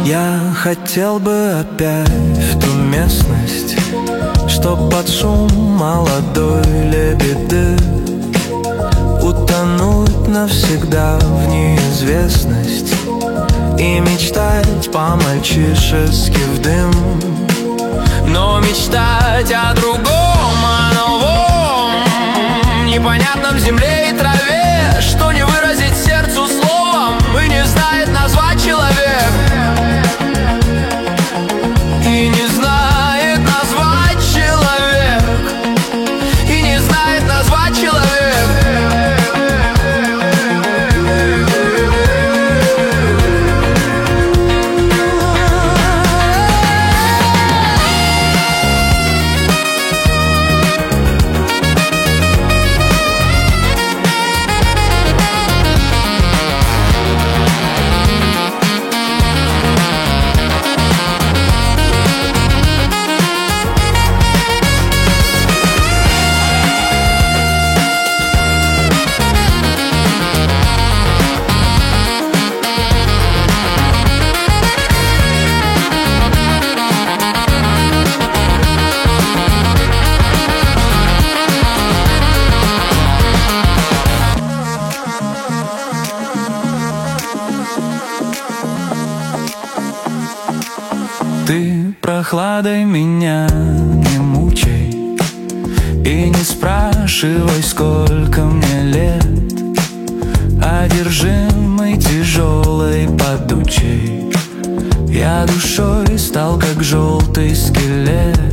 Я хотел бы опять в ту местность, чтоб под шум молодой лебеды утонуть навсегда в неизвестность и мечтать по-мальчишески в дым. Но мечтать о другом, о новом, непонятном земле и траве, что не выразить сердцу словом и не знает назвать человек. И не знает назвать человек. И не знает назвать человек. Ты прохладой меня не мучай и не спрашивай, сколько мне лет. Одержимый тяжелой подучей, я душой стал как желтый скелет.